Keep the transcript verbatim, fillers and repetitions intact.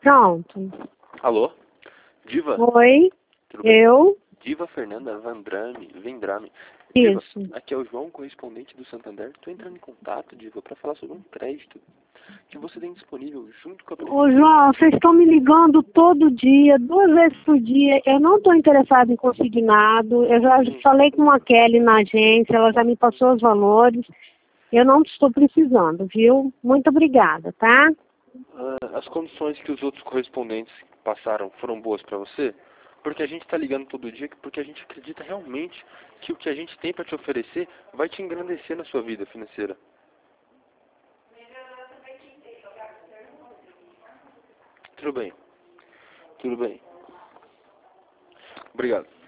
Pronto. Alô? Diva? Oi, Tudo bem? eu. Diva Fernanda Vandrame, Vendrame. Diva, Isso. aqui é o João, correspondente do Santander. Estou entrando em contato, Diva, para falar sobre um crédito que você tem disponível junto com a Ô, prefeitura. João, vocês estão me ligando todo dia, duas vezes por dia. Eu não estou interessada em consignado. Eu já Sim. falei com a Kelly na agência, ela já me passou os valores. Eu não estou precisando, viu? Muito obrigada, tá? Ah, as condições que os outros correspondentes passaram foram boas para você? Porque a gente está ligando todo dia, porque a gente acredita realmente que o que a gente tem para te oferecer vai te engrandecer na sua vida financeira. Tudo bem. Tudo bem. Obrigado.